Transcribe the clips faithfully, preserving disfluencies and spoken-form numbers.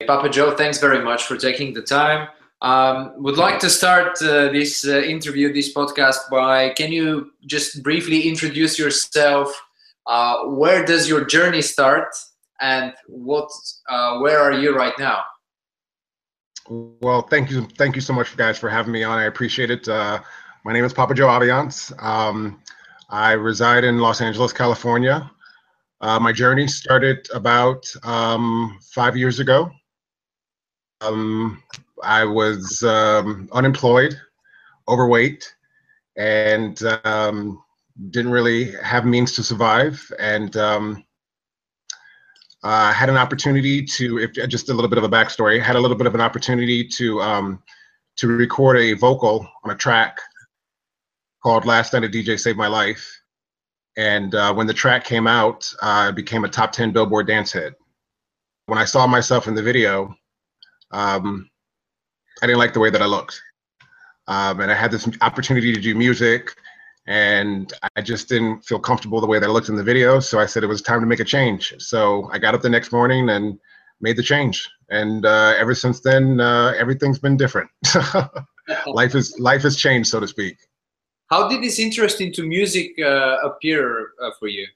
Papa Joe, thanks very much for taking the time. Um, would like to start uh, this uh, interview, this podcast by, can you just briefly introduce yourself? Uh, where does your journey start, and what, uh, where are you right now? Well, thank you, thank you so much, guys, for having me on. I appreciate it. Uh, my name is Papa Joe Aviance. Um, I reside in Los Angeles, California. Uh, my journey started about um, five years ago. Um, I was um, unemployed, overweight, and um, didn't really have means to survive. And um, I uh, had an opportunity to, if just a little bit of a backstory, had a little bit of an opportunity to um, to record a vocal on a track called "Last Night a D J Saved My Life." And uh, when the track came out, uh, I became a top ten Billboard dance hit. When I saw myself in the video, um, I didn't like the way that I looked. Um, and I had this opportunity to do music, and I just didn't feel comfortable the way that I looked in the video. So I said it was time to make a change. So I got up the next morning and made the change. And uh, ever since then, uh, everything's been different. life is life has changed, so to speak. How did this interest into music uh, appear uh, for you?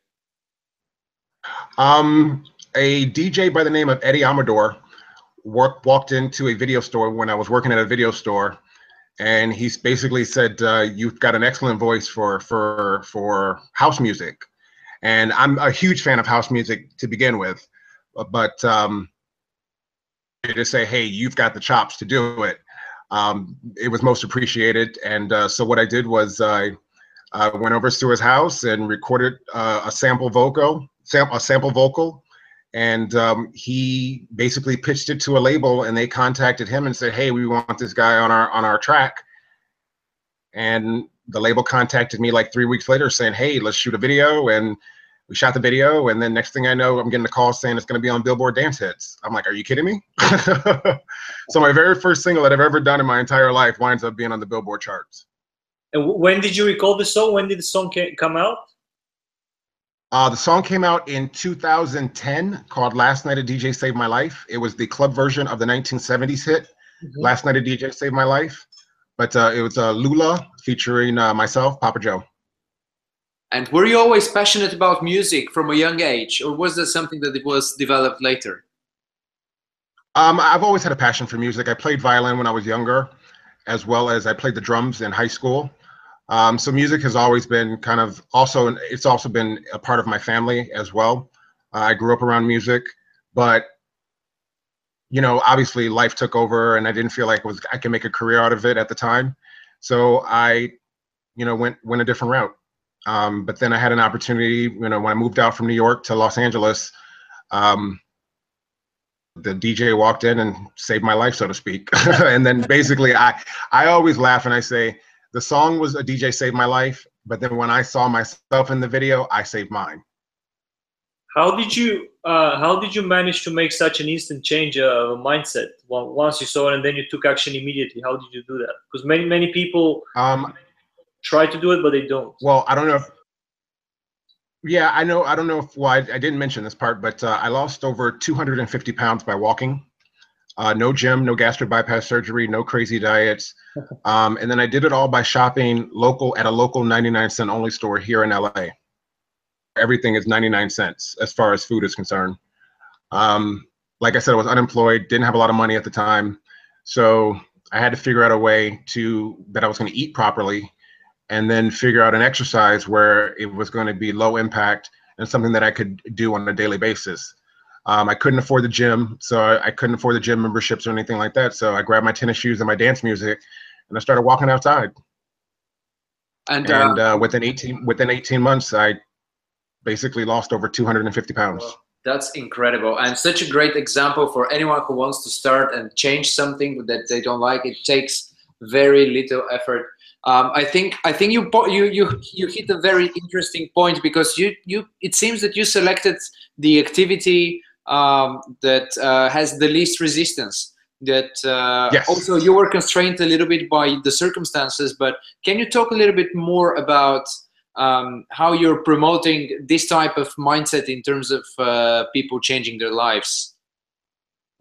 Um, a D J by the name of Eddie Amador work, walked into a video store when I was working at a video store, and he basically said, uh, "You've got an excellent voice for for for house music," and I'm a huge fan of house music to begin with, but um, to say, "Hey, you've got the chops to do it," um, it was most appreciated. And uh, so what I did was I uh, went over to his house and recorded uh, a sample vocal, sam a sample vocal. And um, he basically pitched it to a label, and they contacted him and said, "Hey, we want this guy on our on our track." And the label contacted me like three weeks later saying, "Hey, let's shoot a video." And we shot the video, and then next thing I know, I'm getting a call saying it's going to be on Billboard Dance Hits. I'm like, "Are you kidding me?" So my very first single that I've ever done in my entire life winds up being on the Billboard charts. And when did you record the song? When did the song come out? Uh, the song came out in two thousand ten, called "Last Night a D J Saved My Life." It was the club version of the nineteen seventies hit, mm-hmm. "Last Night a D J Saved My Life." But uh, it was uh, Lula featuring uh, myself, Papa Joe. And were you always passionate about music from a young age, or was that something that it was developed later? Um, I've always had a passion for music. I played violin when I was younger, as well as I played the drums in high school. Um, so music has always been kind of also, it's also been a part of my family as well. Uh, I grew up around music, but, you know, obviously life took over and I didn't feel like it was, I could make a career out of it at the time. So I, you know, went, went a different route. Um, but then I had an opportunity, you know, when I moved out from New York to Los Angeles, um, the D J walked in and saved my life, so to speak. And then basically I, I always laugh and I say, the song was a D J saved my life, but then when I saw myself in the video, I saved mine. How did you uh, how did you manage to make such an instant change of mindset once you saw it and then you took action immediately? How did you do that? Because many many people um, try to do it, but they don't. Well, I don't know if, yeah, I know, I don't know if, well, I, I didn't mention this part, but uh, I lost over two hundred fifty pounds by walking. Uh, no gym, no gastric bypass surgery, no crazy diets. Um, and then I did it all by shopping local at a local ninety-nine cent only store here in L A. Everything is ninety-nine cents as far as food is concerned. Um, like I said, I was unemployed, didn't have a lot of money at the time. So I had to figure out a way to, that I was going to eat properly, and then figure out an exercise where it was going to be low impact and something that I could do on a daily basis. Um, I couldn't afford the gym, so I, I couldn't afford the gym memberships or anything like that. So I grabbed my tennis shoes and my dance music, and I started walking outside. And, and uh, uh, within eighteen within eighteen months, I basically lost over two hundred fifty pounds. Well, that's incredible, and such a great example for anyone who wants to start and change something that they don't like. It takes very little effort. Um, I think I think you you you you hit a very interesting point, because you you it seems that you selected the activity um, that uh, has the least resistance. That uh, yes. Also you were constrained a little bit by the circumstances, but can you talk a little bit more about um, how you're promoting this type of mindset in terms of uh, people changing their lives?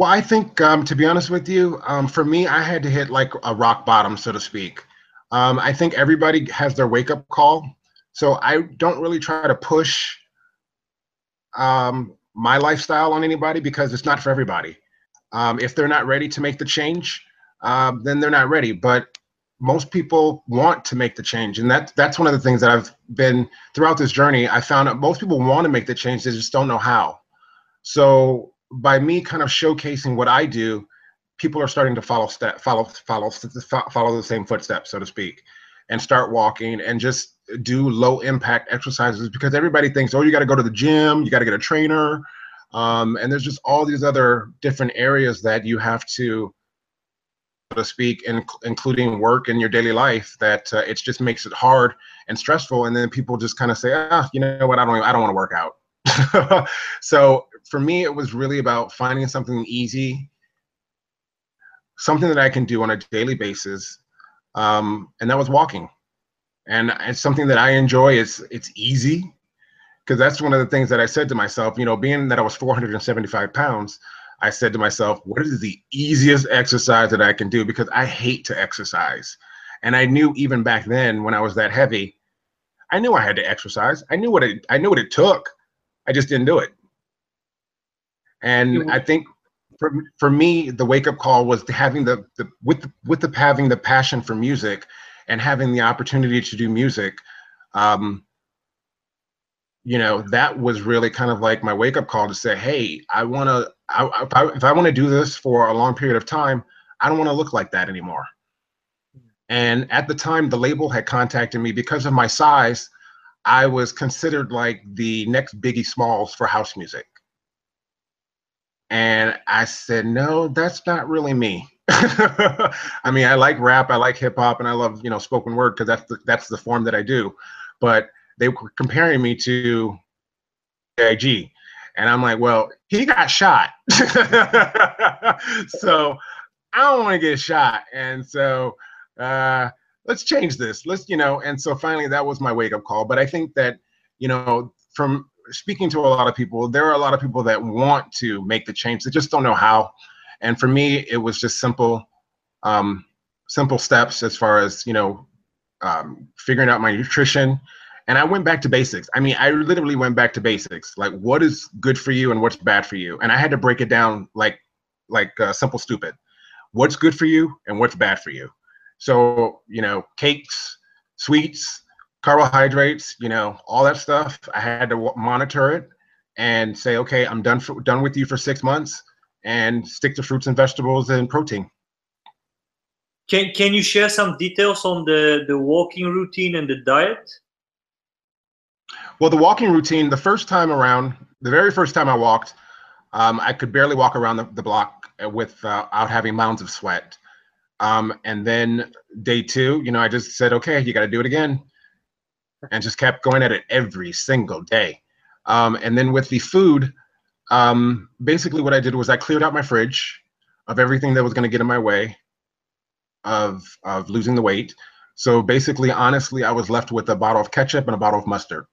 Well, I think, um, to be honest with you, um, for me, I had to hit like a rock bottom, so to speak. Um, I think everybody has their wake-up call. So I don't really try to push um, my lifestyle on anybody because it's not for everybody. Um, if they're not ready to make the change, uh, then they're not ready. But most people want to make the change. And that, that's one of the things that I've been throughout this journey. I found that most people want to make the change. They just don't know how. So by me kind of showcasing what I do, people are starting to follow step, follow, follow, follow the same footsteps, so to speak, and start walking and just do low impact exercises, because everybody thinks, oh, you got to go to the gym, you got to get a trainer. Um, and there's just all these other different areas that you have to, so to speak, in, including work in your daily life, that uh, it just makes it hard and stressful. And then people just kind of say, ah, you know what, I don't, I don't want to work out. So for me, it was really about finding something easy, something that I can do on a daily basis. Um, and that was walking. And it's something that I enjoy. It's, it's easy, because that's one of the things that I said to myself, you know, being that I was four hundred seventy-five pounds, I said to myself, what is the easiest exercise that I can do? Because I hate to exercise. And I knew even back then when I was that heavy, I knew I had to exercise. I knew what it, I knew what it took. I just didn't do it. And I think for, for me, the wake up call was having the, the with the, with the having the passion for music and having the opportunity to do music. Um, you know, that was really kind of like my wake up call to say, hey, I want to, I, if I, if I want to do this for a long period of time, I don't want to look like that anymore. And at the time, the label had contacted me because of my size. I was considered like the next Biggie Smalls for house music. And I said, no, that's not really me. I mean, I like rap, I like hip hop, and I love, you know, spoken word, because that's the, that's the form that I do. But they were comparing me to A I G. And I'm like, well, he got shot. So I don't want to get shot. And so uh, let's change this. Let's, you know, and so finally that was my wake up call. But I think that, you know, from speaking to a lot of people, there are a lot of people that want to make the change. They just don't know how. And for me, it was just simple, um, simple steps as far as, you know, um, figuring out my nutrition. And I went back to basics. I mean, I literally went back to basics, like what is good for you and what's bad for you. And I had to break it down like, like uh, simple, stupid. What's good for you and what's bad for you. So, you know, cakes, sweets, carbohydrates, you know, all that stuff. I had to monitor it and say, okay, I'm done for, done with you for six months and stick to fruits and vegetables and protein. Can, can you share some details on the, the walking routine and the diet? Well, the walking routine, the first time around, the very first time I walked, um, I could barely walk around the, the block without uh, having mounds of sweat. Um, and then day two, you know, I just said, okay, you got to do it again. And just kept going at it every single day. Um, and then with the food, um, basically what I did was I cleared out my fridge of everything that was going to get in my way of, of losing the weight. So basically, honestly, I was left with a bottle of ketchup and a bottle of mustard.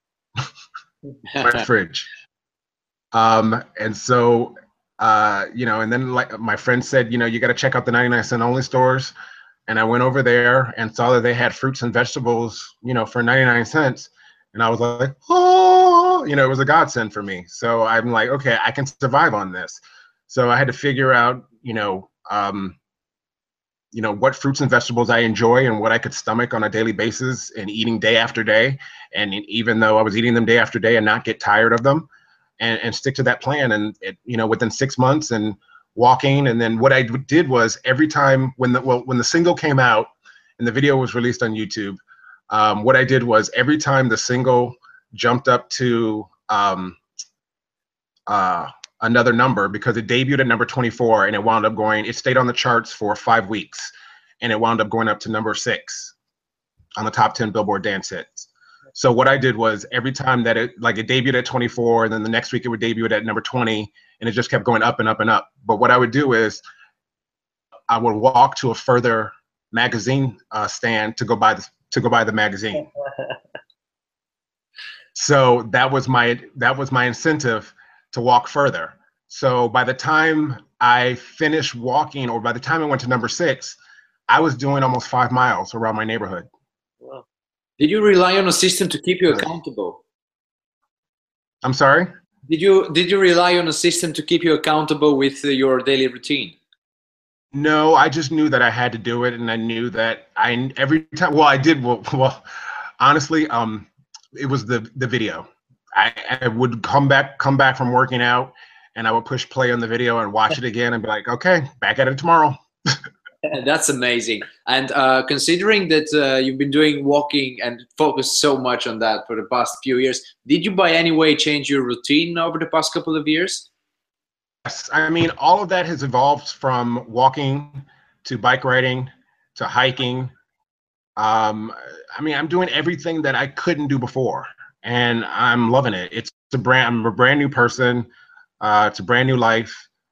My fridge. Um, and so, uh, you know, and then like my friend said, you know, you got to check out the ninety-nine cent only stores. And I went over there and saw that they had fruits and vegetables, you know, for ninety-nine cents. And I was like, oh, you know, it was a godsend for me. So I'm like, okay, I can survive on this. So I had to figure out, you know, um, you know, what fruits and vegetables I enjoy and what I could stomach on a daily basis and eating day after day. And even though I was eating them day after day and not get tired of them, and, and stick to that plan. And, it, you know, within six months and walking. And then what I did was every time when the, well, when the single came out and the video was released on YouTube, um, what I did was every time the single jumped up to um, uh, another number, because it debuted at number twenty-four and it wound up going, it stayed on the charts for five weeks and it wound up going up to number six on the top ten Billboard dance hits. So what I did was every time that it, like it debuted at twenty-four and then the next week it would debut at number twenty and it just kept going up and up and up. But what I would do is I would walk to a further magazine uh, stand to go buy the, to go buy the magazine. So that was my, that was my incentive to walk further. So by the time I finished walking, or by the time I went to number six, I was doing almost five miles around my neighborhood. Wow. Did you rely on a system to keep you Really? accountable? I'm sorry? Did you did you rely on a system to keep you accountable with uh, your daily routine? No, I just knew that I had to do it, and I knew that I every time. Well, I did. Well, well honestly, um, it was the the video. I, I would come back come back from working out, and I would push play on the video and watch it again, and be like, okay, back at it tomorrow. That's amazing. And uh, considering that uh, you've been doing walking and focused so much on that for the past few years, did you by any way change your routine over the past couple of years? Yes, I mean, all of that has evolved from walking to bike riding to hiking. Um, I mean, I'm doing everything that I couldn't do before, and I'm loving it. It's a brand, I'm a brand new person. Uh, it's a brand new life.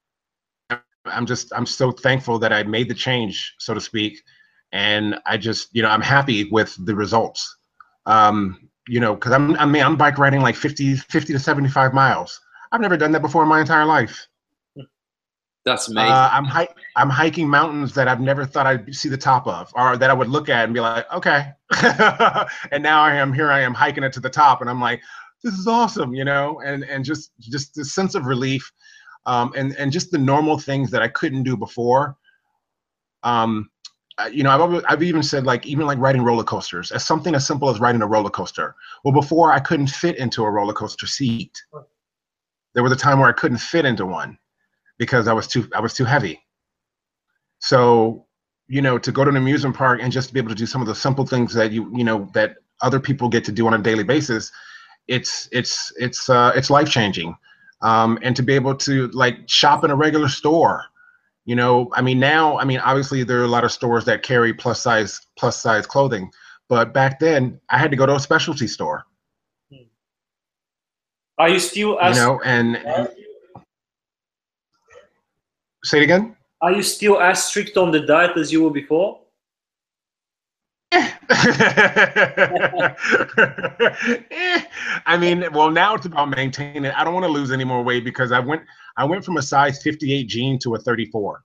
I'm just, I'm so thankful that I made the change, so to speak. And I just, you know, I'm happy with the results. Um, you know, cause I'm, I mean, I'm bike riding like fifty, fifty to seventy-five miles. I've never done that before in my entire life. That's amazing. Uh, I'm, hi I'm hiking mountains that I've never thought I'd see the top of, or that I would look at and be like, okay. And now I am, here I am hiking it to the top, and I'm like, this is awesome, you know, and, and just, just the sense of relief. Um, and, and just the normal things that I couldn't do before. Um, you know, I've, I've even said, like, even like riding roller coasters, as something as simple as riding a roller coaster. Well, before I couldn't fit into a roller coaster seat. There was a time where I couldn't fit into one because I was too, I was too heavy. So, you know, to go to an amusement park and just to be able to do some of the simple things that you, you know, that other people get to do on a daily basis, it's, it's, it's, uh, it's life-changing. Um, and to be able to like shop in a regular store, you know, I mean, now, I mean, obviously there are a lot of stores that carry plus size, plus size clothing, but back then I had to go to a specialty store. Are you still, as, you know, and, and say it again? Are you still as strict on the diet as you were before? I mean, well, now it's about maintaining it. I don't want to lose any more weight because I went I went from a size fifty-eight jean to a thirty-four.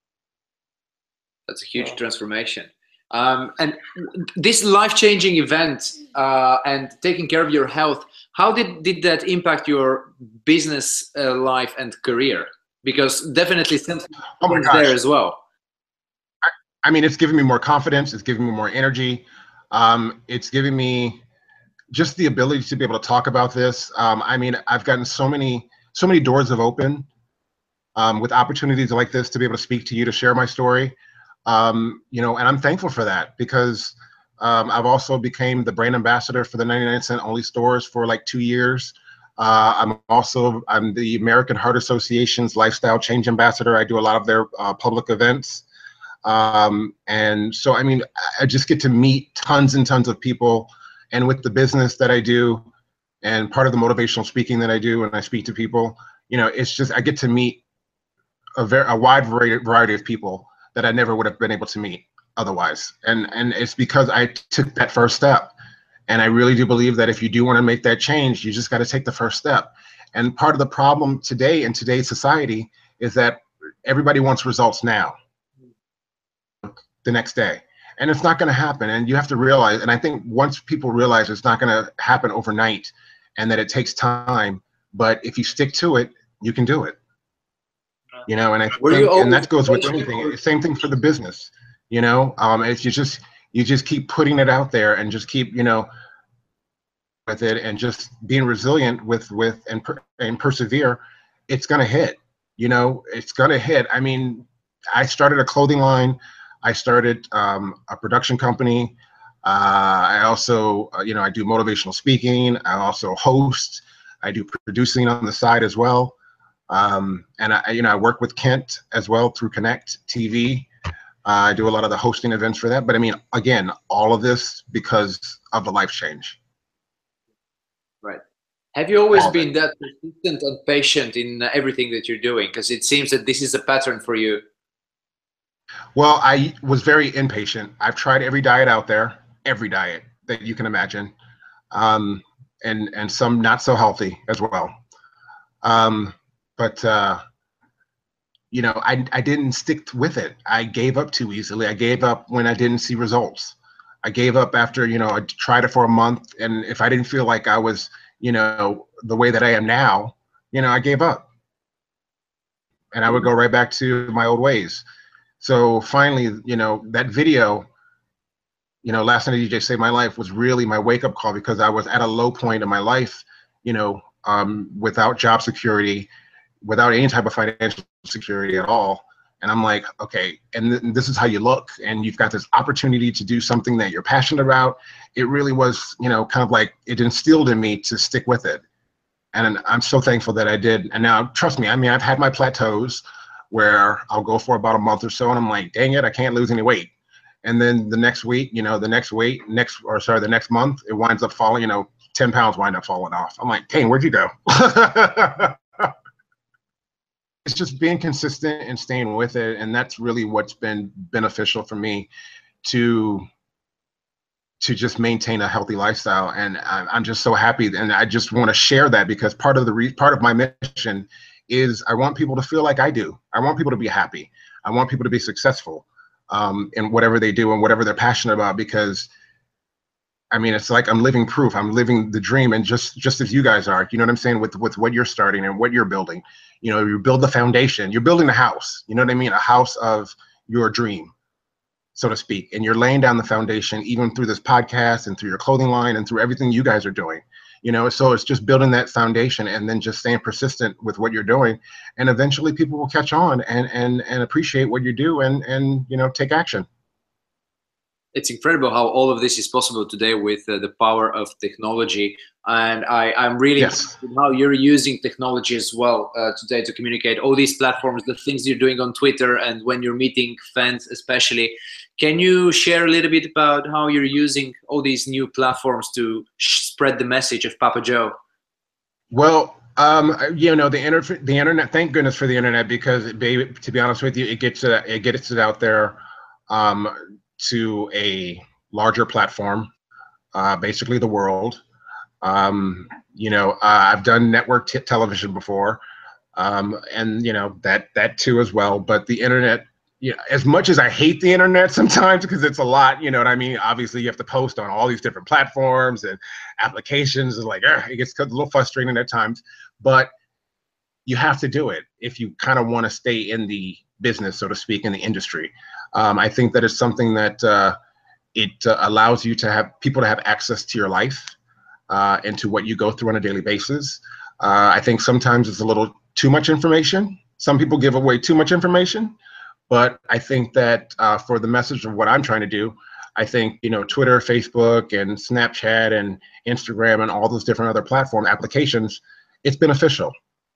That's a huge transformation. Um, and this life-changing event uh, and taking care of your health, how did, did that impact your business uh, life and career? Because definitely something oh is there as well. I mean, it's giving me more confidence. It's giving me more energy. Um, it's giving me just the ability to be able to talk about this. Um, I mean, I've gotten so many, so many doors have opened um, with opportunities like this to be able to speak to you, to share my story. Um, you know, and I'm thankful for that because um, I've also became the brand ambassador for the ninety-nine cent only stores for like two years. Uh, I'm also, I'm the American Heart Association's Lifestyle Change Ambassador. I do a lot of their uh, public events. Um, and so, I mean, I just get to meet tons and tons of people, and with the business that I do and part of the motivational speaking that I do when I speak to people, you know, it's just, I get to meet a very, a wide variety, variety of people that I never would have been able to meet otherwise. And, and it's because I took that first step. And I really do believe that if you do want to make that change, you just got to take the first step. And part of the problem today in today's society is that everybody wants results now, the next day, and it's not going to happen. And you have to realize, and I think once people realize it's not going to happen overnight and that it takes time, but if you stick to it, you can do it. You know, and I think, and that goes with anything. Same thing for the business. You know, um, it's you just you just keep putting it out there and just keep, you know, with it and just being resilient with with and per, and persevere. It's going to hit. You know, it's going to hit. I mean, I started a clothing line. I started um, a production company. Uh, I also, uh, you know, I do motivational speaking. I also host. I do producing on the side as well. Um, and I, you know, I work with Kent as well through Connect T V. Uh, I do a lot of the hosting events for that. But I mean, again, all of this because of the life change. Right. Have you always been that persistent and patient in everything that you're doing? Because it seems that this is a pattern for you. Well, I was very impatient. I've tried every diet out there, every diet that you can imagine, um, and and some not so healthy as well. Um, but uh, you know, I I didn't stick with it. I gave up too easily. I gave up when I didn't see results. I gave up after, you know, I tried it for a month, and if I didn't feel like I was, you know, the way that I am now, you know, I gave up. And I would go right back to my old ways. So finally, you know, that video, you know, Last Night a D J Saved My Life was really my wake-up call, because I was at a low point in my life, you know, um, without job security, without any type of financial security at all. And I'm like, okay, and th this is how you look, and you've got this opportunity to do something that you're passionate about. It really was, you know, kind of like it instilled in me to stick with it. And I'm so thankful that I did. And now, trust me, I mean, I've had my plateaus where I'll go for about a month or so, and I'm like, dang it, I can't lose any weight. And then the next week, you know, the next weight, next, or sorry, the next month, it winds up falling, you know, ten pounds wind up falling off. I'm like, dang, where'd you go? It's just being consistent and staying with it. And that's really what's been beneficial for me to to just maintain a healthy lifestyle. And I'm just so happy. And I just want to share that, because part of the re part of my mission is I want people to feel like I do. I want people to be happy. I want people to be successful um, in whatever they do and whatever they're passionate about, because I mean, it's like I'm living proof. I'm living the dream, and just just as you guys are, you know what I'm saying, with with what you're starting and what you're building. You know, you build the foundation. You're building a house. You know what I mean? A house of your dream, so to speak. And you're laying down the foundation, even through this podcast and through your clothing line and through everything you guys are doing. You know, so it's just building that foundation and then just staying persistent with what you're doing, and eventually people will catch on and and and appreciate what you do and and you know, take action. It's incredible how all of this is possible today with uh, the power of technology. And I, I'm really yes. interested in how you're using technology as well uh, today to communicate all these platforms, the things you're doing on Twitter, and when you're meeting fans especially. Can you share a little bit about how you're using all these new platforms to spread the message of Papa Joe? Well, um, you know, the, inter the internet, thank goodness for the internet, because it, to be honest with you, it gets it, it gets it out there um, to a larger platform, uh, basically the world. Um, you know, uh, I've done network t television before, um, and you know, that that too as well. But the internet, you know, as much as I hate the internet sometimes, because it's a lot, you know what I mean? Obviously, you have to post on all these different platforms and applications, and like, uh, it gets a little frustrating at times. But you have to do it if you kind of want to stay in the business, so to speak, in the industry. Um, I think that it's something that uh, it uh, allows you to have people to have access to your life uh, and to what you go through on a daily basis. Uh, I think sometimes it's a little too much information. Some people give away too much information, but I think that uh, for the message of what I'm trying to do, I think, you know, Twitter, Facebook, and Snapchat, and Instagram, and all those different other platform applications, it's beneficial.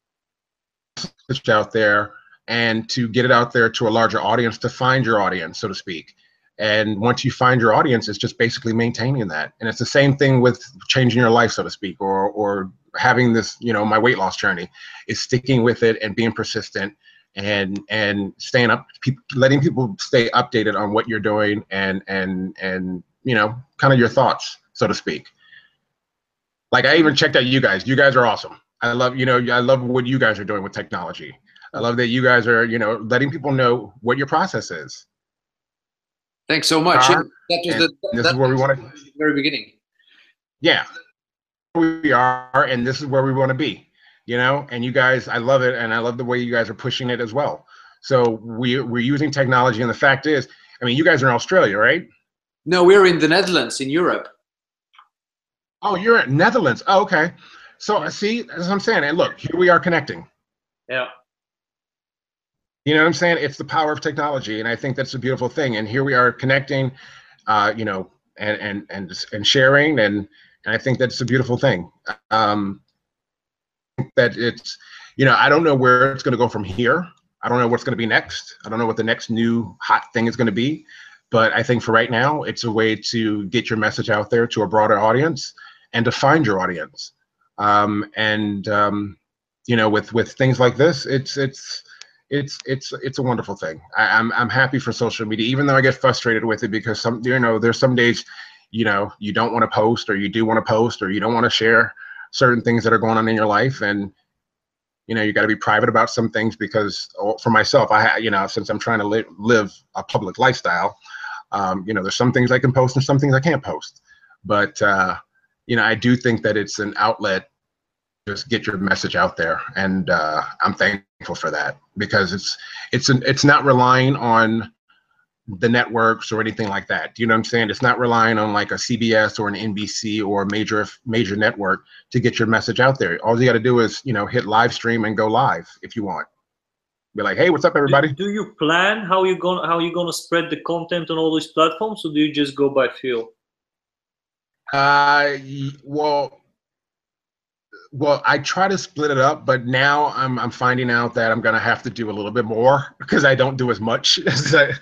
It's out there, and to get it out there to a larger audience, to find your audience, so to speak. And once you find your audience, it's just basically maintaining that. And it's the same thing with changing your life, so to speak, or or having this, you know, my weight loss journey, is sticking with it and being persistent, and and staying up, letting people stay updated on what you're doing, and and and you know, kind of your thoughts, so to speak. Like, I even checked out you guys. You guys are awesome. I love, you know, I love what you guys are doing with technology. I love that you guys are, you know, letting people know what your process is. Thanks so much. Uh, that was the, this that is where we want to. Very beginning. Yeah, we are, and this is where we want to be. You know, and you guys, I love it, and I love the way you guys are pushing it as well. So we we're using technology, and the fact is, I mean, you guys are in Australia, right? No, we're in the Netherlands, in Europe. Oh, you're in Netherlands. Oh, okay. So see, as I'm saying, and look, here we are connecting. Yeah. You know what I'm saying? It's the power of technology, and I think that's a beautiful thing. And here we are connecting, uh, you know, and and and and sharing, and and I think that's a beautiful thing. Um, that it's, you know, I don't know where it's going to go from here. I don't know what's going to be next. I don't know what the next new hot thing is going to be, but I think for right now, it's a way to get your message out there to a broader audience and to find your audience. Um, and um, you know, with with things like this, it's it's. It's it's it's a wonderful thing. I, I'm I'm happy for social media, even though I get frustrated with it, because some, you know, there's some days, you know, you don't want to post, or you do want to post, or you don't want to share certain things that are going on in your life, and you know, you got to be private about some things because for myself, I, ha you know, since I'm trying to li live a public lifestyle, um, you know, there's some things I can post and some things I can't post. But, uh, you know, I do think that it's an outlet to just get your message out there. And uh, I'm thankful for that because it's, it's, an, it's not relying on the networks or anything like that. Do you know what I'm saying? It's not relying on like a C B S or an N B C or a major major network to get your message out there. All you got to do is, you know, hit live stream and go live if you want. Be like, hey, what's up, everybody? Do, do you plan how you gonna how you gonna spread the content on all these platforms, or do you just go by feel? Uh, well, well, I try to split it up, but now I'm I'm finding out that I'm gonna have to do a little bit more because I don't do as much as I.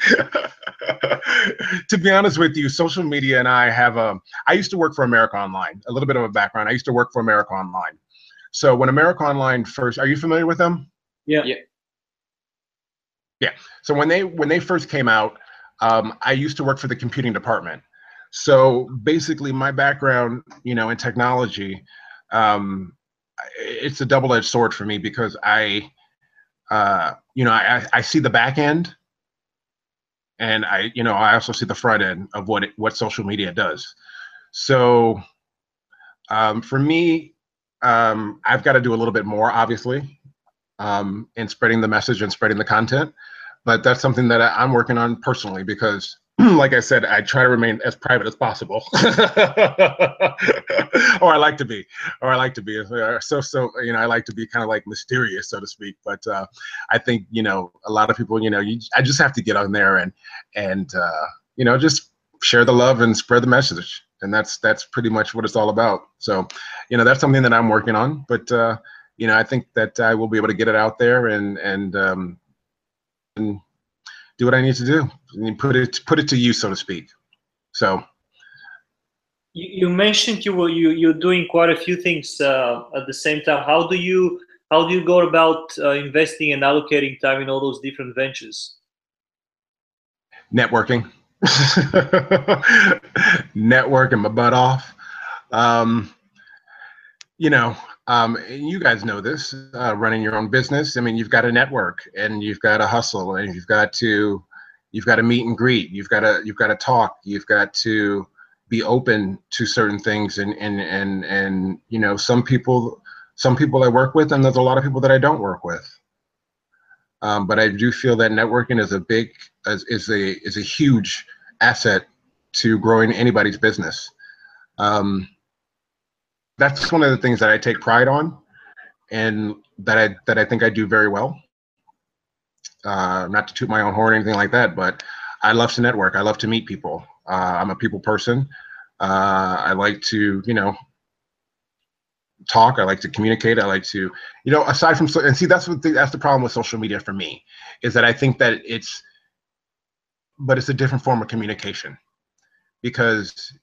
To be honest with you, social media and I have a, I used to work for America Online, a little bit of a background. I used to work for America Online. So when America Online first, are you familiar with them? Yeah. Yeah. Yeah. So when they, when they first came out, um, I used to work for the computing department. So basically my background, you know, in technology, um, it's a double-edged sword for me because I, uh, you know, I, I see the back end. And I, you know, I also see the front end of what it, what social media does. So um, for me, um, I've got to do a little bit more, obviously, um, in spreading the message and spreading the content. But that's something that I, I'm working on personally because, like I said, I try to remain as private as possible, or I like to be, or I like to be. So, so you know, I like to be kind of like mysterious, so to speak. But uh, I think you know, a lot of people, you know, you, I just have to get on there and and uh, you know, just share the love and spread the message, and that's that's pretty much what it's all about. So, you know, that's something that I'm working on. But uh, you know, I think that I will be able to get it out there and and um, and do what I need to do and put it put it to use, so to speak. So you, you mentioned you were you you're doing quite a few things uh, at the same time. How do you how do you go about uh, investing and allocating time in all those different ventures? Networking, networking my butt off. Um, you know, um, you guys know this, uh, running your own business. I mean, you've got to network and you've got to hustle and you've got to, you've got to meet and greet. You've got to, you've got to talk. You've got to be open to certain things. And, and, and, and, you know, some people, some people I work with, and there's a lot of people that I don't work with. Um, but I do feel that networking is a big, is, is a, is a huge asset to growing anybody's business. Um, That's one of the things that I take pride on, and that I that I think I do very well. Uh, not to toot my own horn or anything like that, but I love to network. I love to meet people. Uh, I'm a people person. Uh, I like to, you know, talk. I like to communicate. I like to, you know, aside from, and see, that's what the, that's the problem with social media for me, is that I think that it's, but it's a different form of communication, because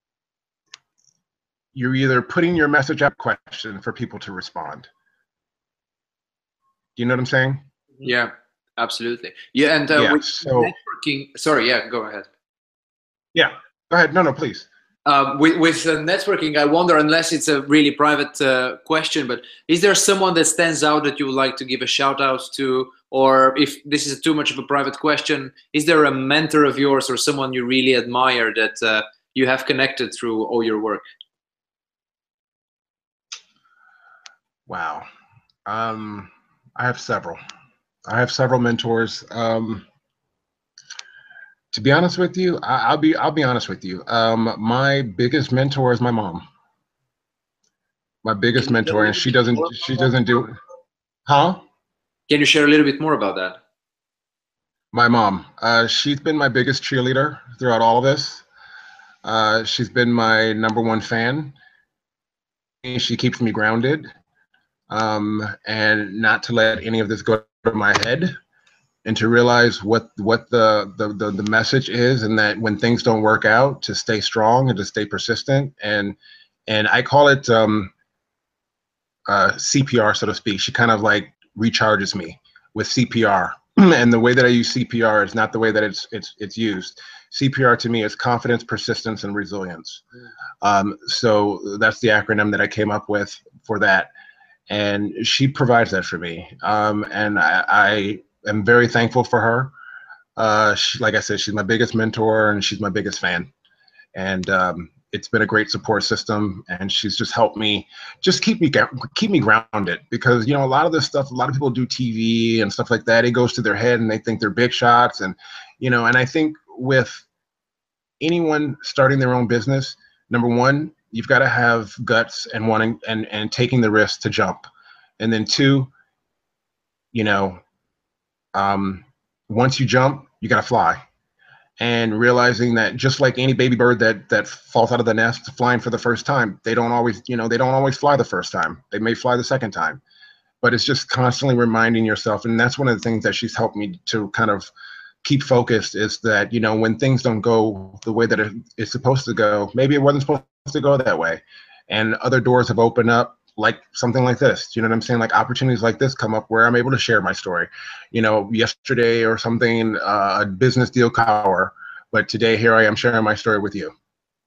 you're either putting your message up question for people to respond. Do you know what I'm saying? Yeah, absolutely. Yeah, and uh, yeah, with so, networking, sorry, yeah, go ahead. Yeah, go ahead. No, no, please. Um, with with uh, networking, I wonder, unless it's a really private uh, question, but is there someone that stands out that you would like to give a shout out to? Or if this is too much of a private question, is there a mentor of yours or someone you really admire that uh, you have connected through all your work? Wow. Um, I have several. I have several mentors. Um, to be honest with you, I, I'll be I'll be honest with you. Um, my biggest mentor is my mom. My biggest mentor, and she doesn't she doesn't do, huh? Can you share a little bit more about that? My mom. Uh, she's been my biggest cheerleader throughout all of this. Uh, she's been my number one fan. She keeps me grounded. Um, and not to let any of this go to my head, and to realize what what the, the the the message is, and that when things don't work out, to stay strong and to stay persistent. And and I call it um, uh, C P R, so to speak. She kind of like recharges me with C P R, and the way that I use C P R is not the way that it's it's it's used. C P R to me is confidence, persistence, and resilience. Um, so that's the acronym that I came up with for that. and she provides that for me. Um, and I, I am very thankful for her. Uh, she, like I said, she's my biggest mentor and she's my biggest fan. And um, it's been a great support system, and she's just helped me just keep me keep me grounded, because you know a lot of this stuff, a lot of people do T V and stuff like that. It goes to their head and they think they're big shots, and you know. And I think with anyone starting their own business, number one, you've got to have guts and wanting and and taking the risk to jump, and then two, you know, um, once you jump, you got to fly. And realizing that just like any baby bird that that falls out of the nest flying for the first time, they don't always, you know, they don't always fly the first time. They may fly the second time, but it's just constantly reminding yourself. And that's one of the things that she's helped me to kind of keep focused, is that, you know, when things don't go the way that it is supposed to go, maybe it wasn't supposed to go that way. And other doors have opened up, like something like this, you know what I'm saying? Like opportunities like this come up where I'm able to share my story. You know, yesterday or something, uh, a business deal cower, but today here I am sharing my story with you.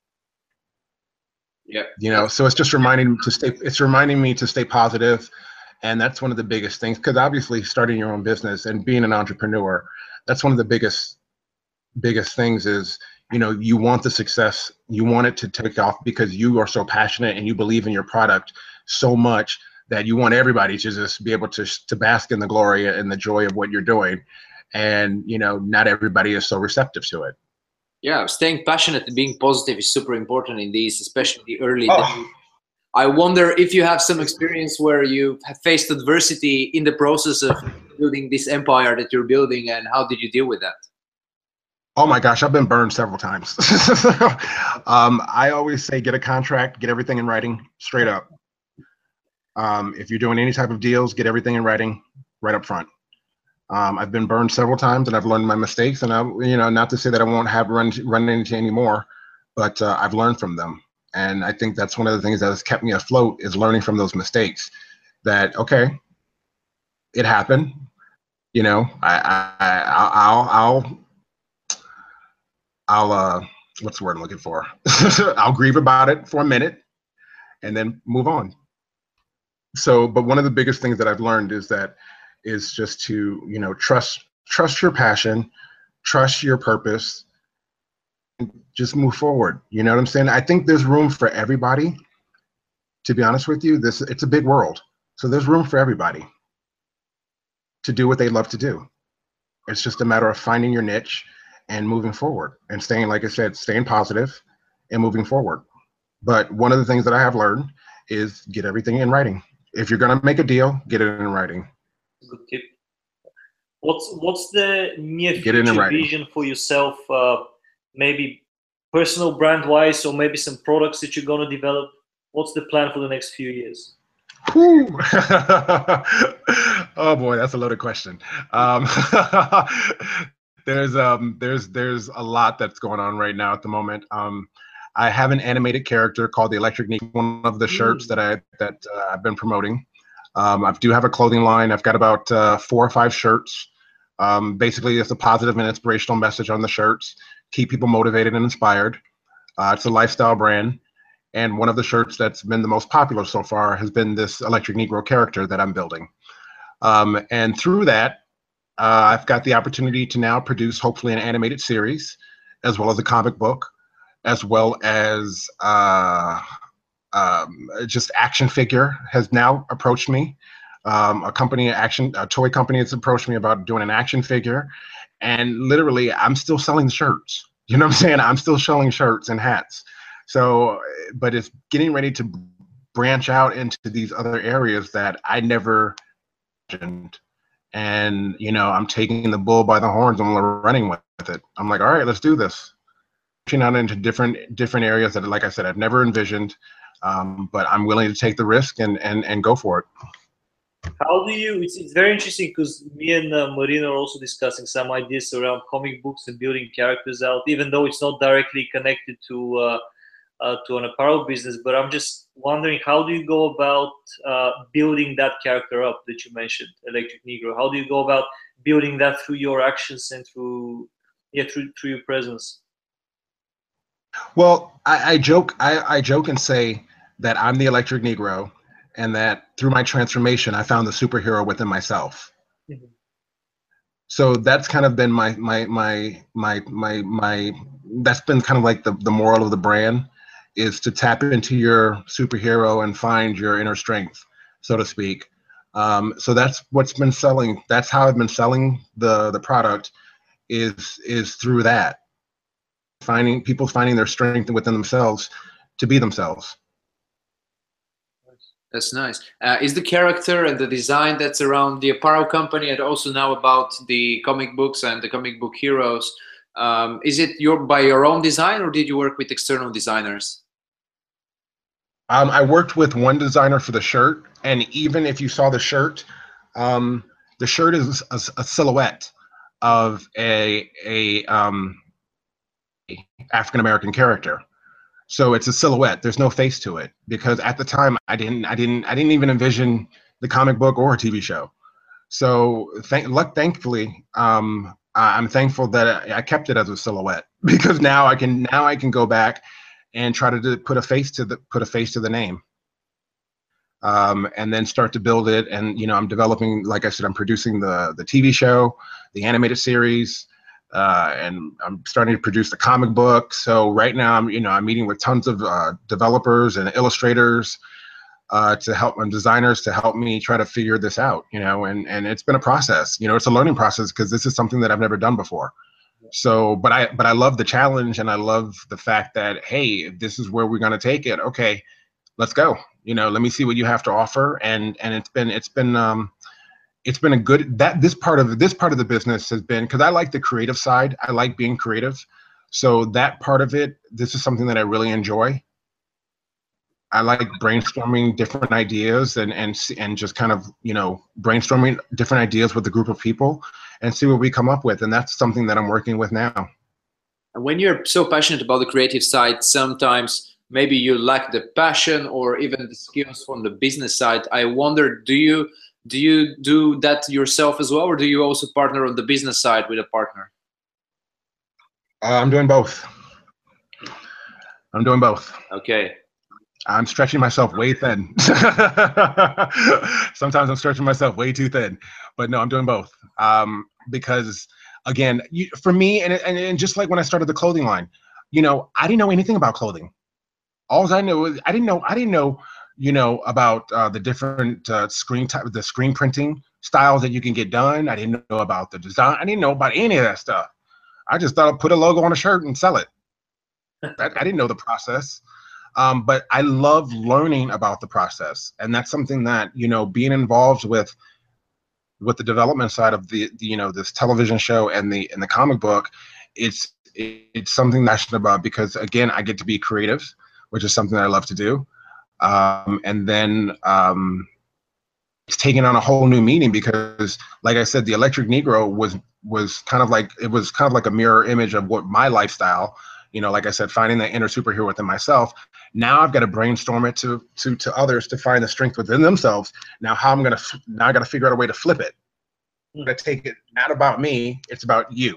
Yeah. You know, so it's just reminding me to stay, it's reminding me to stay positive. And that's one of the biggest things, because obviously starting your own business and being an entrepreneur, that's one of the biggest, biggest things is, you know, you want the success, you want it to take off because you are so passionate and you believe in your product so much that you want everybody to just be able to to bask in the glory and the joy of what you're doing. And, you know, not everybody is so receptive to it. Yeah, staying passionate and being positive is super important in these, especially the early oh. days. I wonder if you have some experience where you have faced adversity in the process of building this empire that you're building, and how did you deal with that? Oh my gosh, I've been burned several times. um, I always say, get a contract, get everything in writing, straight up. Um, if you're doing any type of deals, get everything in writing right up front. Um, I've been burned several times, and I've learned my mistakes. And I, you know, not to say that I won't have run run into any more, but uh, I've learned from them. And I think that's one of the things that has kept me afloat, is learning from those mistakes. That okay, it happened. You know, I, I I'll I'll I'll uh, what's the word I'm looking for? I'll grieve about it for a minute, and then move on. So, but one of the biggest things that I've learned is that is just to, you know, trust, trust your passion, trust your purpose, and just move forward. You know what I'm saying? I think there's room for everybody. To be honest with you, this, it's a big world. So there's room for everybody to do what they love to do. It's just a matter of finding your niche and moving forward and staying, like I said, staying positive and moving forward. But one of the things that I have learned is get everything in writing. If you're going to make a deal, get it in writing. Good tip. What's what's the near Get it in future writing. vision for yourself? Uh, maybe personal brand wise, or maybe some products that you're going to develop. What's the plan for the next few years? Whew. Oh boy, that's a loaded question. Um, there's um, there's there's a lot that's going on right now at the moment. Um, I have an animated character called the Electric Negro, one of the shirts that I that uh, I've been promoting. Um, I do have a clothing line. I've got about uh, four or five shirts. Um, basically, it's a positive and inspirational message on the shirts. Keep people motivated and inspired. Uh, it's a lifestyle brand. And one of the shirts that's been the most popular so far has been this Electric Negro character that I'm building. Um, and through that, uh, I've got the opportunity to now produce hopefully an animated series, as well as a comic book, as well as uh, um, just action figure has now approached me. Um, a company, action, a toy company has approached me about doing an action figure. And literally, I'm still selling shirts. You know what I'm saying? I'm still selling shirts and hats. So, but it's getting ready to branch out into these other areas that I never imagined. And, you know, I'm taking the bull by the horns and I'm running with it. I'm like, all right, let's do this. Branching out into different different areas that, like I said, I've never envisioned, um, but I'm willing to take the risk and, and, and go for it. How do you, it's, it's very interesting because me and uh, Marina are also discussing some ideas around comic books and building characters out, even though it's not directly connected to uh, uh, to an apparel business. But I'm just wondering, how do you go about uh, building that character up that you mentioned, Electric Negro? How do you go about building that through your actions and through, yeah, through, through your presence? Well, I, I joke, I, I joke and say that I'm the Electric Negro, and that through my transformation, I found the superhero within myself. Mm-hmm. So that's kind of been my my my my my my that's been kind of like the the moral of the brand, is to tap into your superhero and find your inner strength, so to speak. Um, so that's what's been selling. That's how I've been selling the the product, is is through that, finding people finding their strength within themselves to be themselves. That's nice. Uh, is the character and the design that's around the apparel company, and also now about the comic books and the comic book heroes, um, is it your by your own design, or did you work with external designers? Um, I worked with one designer for the shirt, and even if you saw the shirt, um, the shirt is a, a silhouette of a a um, African American character. So it's a silhouette. There's no face to it, because at the time I didn't, I didn't, I didn't even envision the comic book or a T V show. So thank, luck, thankfully, um, I'm thankful that I kept it as a silhouette, because now I can, now I can go back and try to do, put a face to the, put a face to the name, um, and then start to build it. And you know, I'm developing, like I said, I'm producing the the T V show, the animated series. Uh, and I'm starting to produce the comic book. So right now, I'm you know I'm meeting with tons of uh, developers and illustrators uh, to help, and designers to help me try to figure this out. You know, and and it's been a process. You know, it's a learning process, because this is something that I've never done before. So, but I but I love the challenge, and I love the fact that, hey, this is where we're going to take it. Okay, let's go. You know, let me see what you have to offer. And and it's been it's been um, it's been a good, that this part of this part of the business has been, because I like the creative side. I like being creative. So that part of it, this is something that I really enjoy. I like brainstorming different ideas, and and and just kind of, you know, brainstorming different ideas with a group of people and see what we come up with. And that's something that I'm working with now. And when you're so passionate about the creative side, sometimes maybe you lack the passion or even the skills from the business side. I wonder, do you Do you do that yourself as well, or do you also partner on the business side with a partner? Uh, I'm doing both. I'm doing both. Okay. I'm stretching myself way thin. Sometimes I'm stretching myself way too thin, but no, I'm doing both. Um, because again, you, for me, and, and and just like when I started the clothing line, you know, I didn't know anything about clothing. All I knew was I didn't know I didn't know. you know, about uh, the different uh, screen type, the screen printing styles that you can get done. I didn't know about the design. I didn't know about any of that stuff. I just thought I'd put a logo on a shirt and sell it. I, I didn't know the process. Um, but I love learning about the process. And that's something that, you know, being involved with with the development side of the, the you know, this television show and the and the comic book, it's it's something I'm passionate about, because again, I get to be creative, which is something that I love to do. Um, and then um, it's taken on a whole new meaning, because, like I said, the Electric Negro was was kind of like it was kind of like a mirror image of what my lifestyle. You know, like I said, finding that inner superhero within myself. Now I've got to brainstorm it to to to others to find the strength within themselves. Now, how I'm gonna now I got to figure out a way to flip it. I'm gonna take it not about me; it's about you.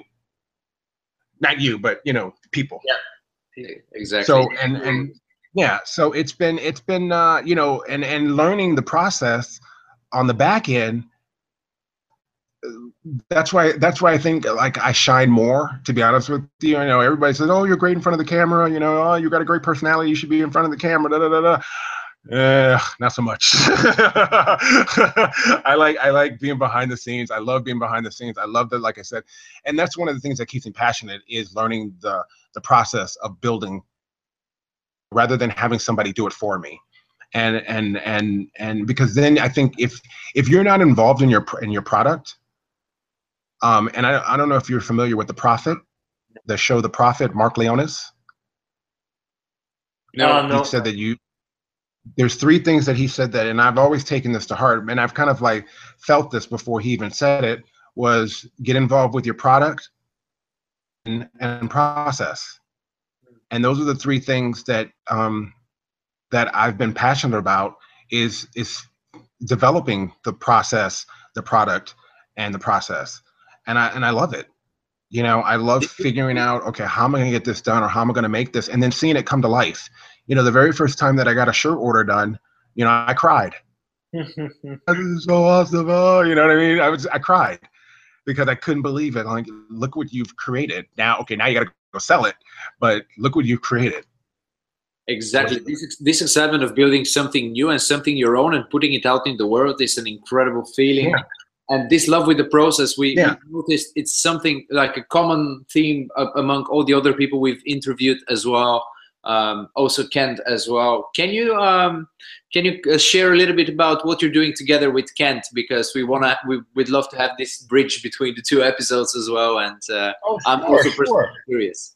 Not you, but you know, people. Yeah, exactly. So and and. Yeah, so it's been it's been uh, you know, and and learning the process on the back end. That's why that's why I think like I shine more. To be honest with you, you know, everybody says, "Oh, you're great in front of the camera." You know, "Oh, you got a great personality. You should be in front of the camera." Da da da da. Uh, not so much. I like I like being behind the scenes. I love being behind the scenes. I love that, like I said, and that's one of the things that keeps me passionate, is learning the the process of building, rather than having somebody do it for me. And and and and because then I think if if you're not involved in your in your product, um, and I I don't know if you're familiar with The Prophet, the show The Prophet, Mark Leonis. No, he no. said that you there's three things that he said that, and I've always taken this to heart, and I've kind of like felt this before he even said it, was get involved with your product and, and process. And those are the three things that um, that I've been passionate about, is is developing the process, the product, and the process. And I and I love it. You know, I love figuring out, okay, how am I going to get this done, or how am I going to make this, and then seeing it come to life. You know, the very first time that I got a shirt order done, you know, I cried. This is so awesome. Oh, you know what I mean? I was, I cried because I couldn't believe it. Like, look what you've created. Now, okay, now you got to go sell it, but look what you've created. Exactly. This, this excitement of building something new and something your own and putting it out in the world is an incredible feeling. Yeah. And this love with the process, we, yeah. we noticed it's something like a common theme among all the other people we've interviewed as well. Um, also Kent as well. Can you um, can you share a little bit about what you're doing together with Kent? Because we wanna we would love to have this bridge between the two episodes as well. And uh, oh, I'm sure, also sure. personally curious.